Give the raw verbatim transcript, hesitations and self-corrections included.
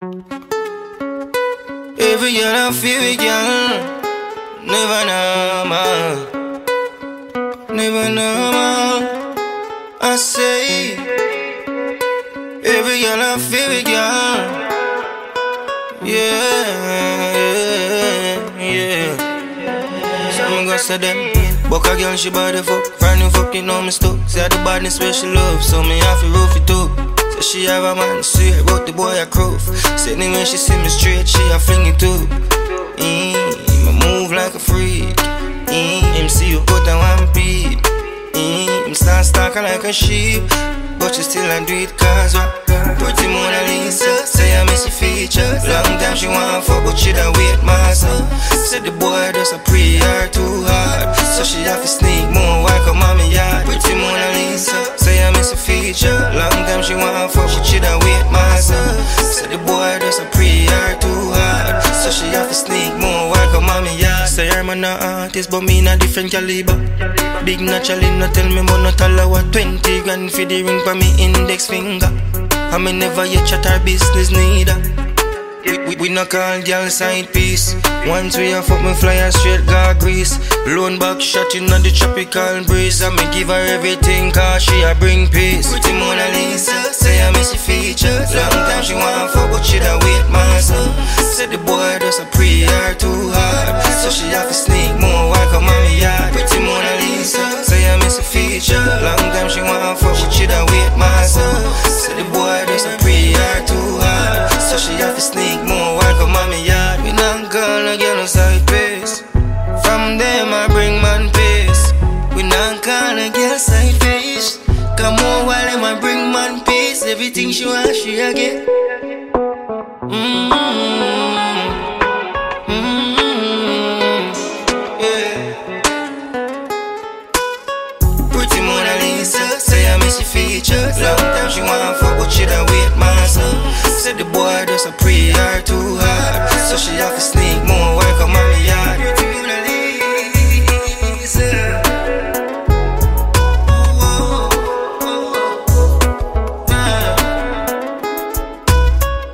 Every year I feel it, girl. Never normal, never normal. I say, every year I feel it, girl. Yeah, yeah, yeah. Some gonna say them. Buck a girl, she body fuck. Brand new fuck, you know me stuck. Say the badness where she love, so me have to roof it up. Say she have a man, see her, but the boy a crowd. Say when she see me straight, she a fling it up. Mm, I move like a freak. Mm, him see you put on one beat. Mm, him start stalking like a sheep, but she still a do it cause what? Pretty Mona Lisa, say I miss your feature. Long time she want fuck, but she da wait myself. Said the boy does a pre her too hard, so she have to sneak more while come on me yard. Pretty Mona Lisa, say I miss your feature. Long time she want fuck, but she da wait myself. Said the boy does a pre her too hard, so she have to sneak more while come on me yard. Say I'm an artist, but me in a different caliber. Big naturally, no tell me more, not allow what twenty grand for the ring for me index finger. I may never yet chat our business neither. We, we, we not call girl side piece. Once we a fuck me fly her straight gar grease. Blown back shot in the tropical breeze. I may give her everything cause she a bring peace. Pretty Mona Lisa, say I miss your features. Long time she want fuck but she da wait myself. Said the boy does a pre her too hard, so she have to sneak more while come on me yard. Pretty Mona Lisa, say I miss your feature. Long time she want fuck but she da wait myself. Said the boy does a pre her too hard, so she have to sneak more while come on me yard. We not gonna get no side face. From them I bring man peace. We not gonna get side face. Come on while them I bring man peace. Everything she want she a get. Mm-hmm. Mm-hmm. Yeah. Pretty Mona Lisa, say I miss your features. Long time she want fuck but she da wait